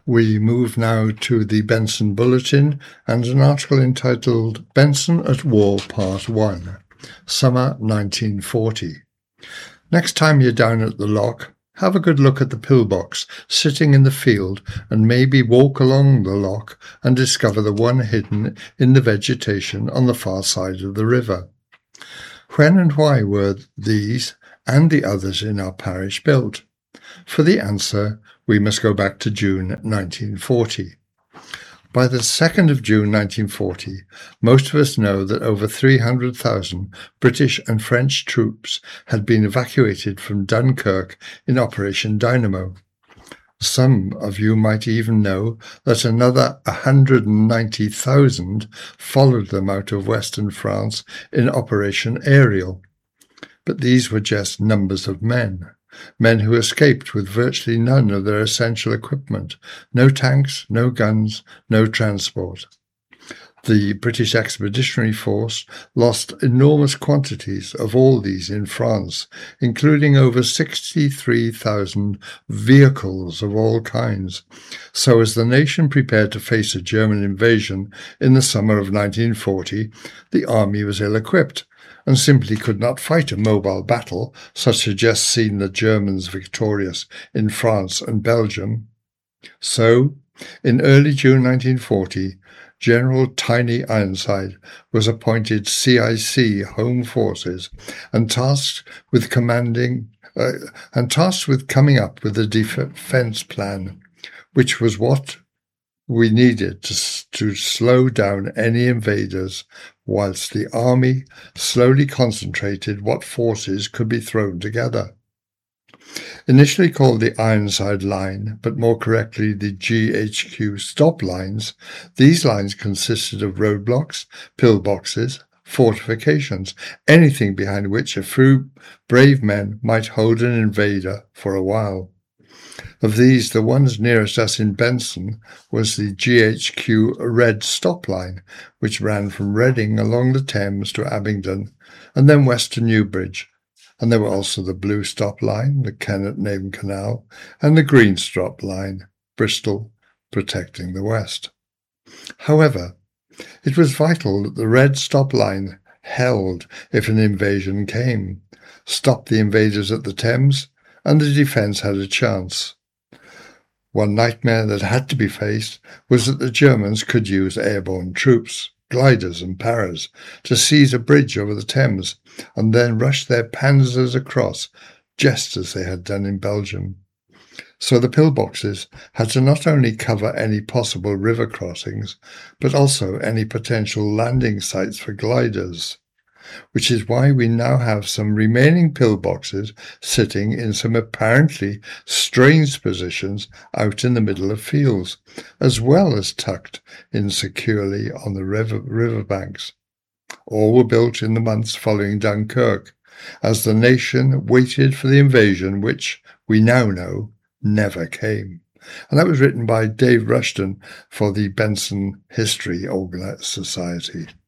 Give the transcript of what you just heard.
We move now to the Benson Bulletin and an article entitled Benson at War Part 1, Summer 1940. Next time you're down at the lock, have a good look at the pillbox sitting in the field and maybe walk along the lock and discover the one hidden in the vegetation on the far side of the river. When and why were these and the others in our parish built? For the answer, we must go back to June 1940. By the 2nd of June 1940, most of us know that over 300,000 British and French troops had been evacuated from Dunkirk in Operation Dynamo. Some of you might even know that another 190,000 followed them out of western France in Operation Ariel. But these were just numbers of men who escaped with virtually none of their essential equipment, no tanks, no guns, no transport. The British Expeditionary Force lost enormous quantities of all these in France, including over 63,000 vehicles of all kinds. So as the nation prepared to face a German invasion in the summer of 1940, the army was ill-equipped and simply could not fight a mobile battle such as had just seen the Germans victorious in France and Belgium. So, in early June 1940, General Tiny Ironside was appointed CIC Home Forces and tasked with coming up with a defence plan, which was what we needed to slow down any invaders, whilst the army slowly concentrated what forces could be thrown together. Initially called the Ironside Line, but more correctly the GHQ stop lines, these lines consisted of roadblocks, pillboxes, fortifications, anything behind which a few brave men might hold an invader for a while. Of these, the ones nearest us in Benson was the GHQ Red Stop Line, which ran from Reading along the Thames to Abingdon, and then west to Newbridge. And there were also the Blue Stop Line, the Kennet Name Canal, and the Green Stop Line, Bristol, protecting the west. However, it was vital that the Red Stop Line held if an invasion came, stopped the invaders at the Thames, and the defence had a chance. One nightmare that had to be faced was that the Germans could use airborne troops, gliders and paras, to seize a bridge over the Thames and then rush their panzers across, just as they had done in Belgium. So the pillboxes had to not only cover any possible river crossings, but also any potential landing sites for gliders, which is why we now have some remaining pillboxes sitting in some apparently strange positions out in the middle of fields, as well as tucked in securely on the river banks. All were built in the months following Dunkirk, as the nation waited for the invasion which, we now know, never came. And that was written by Dave Rushton for the Benson History Society.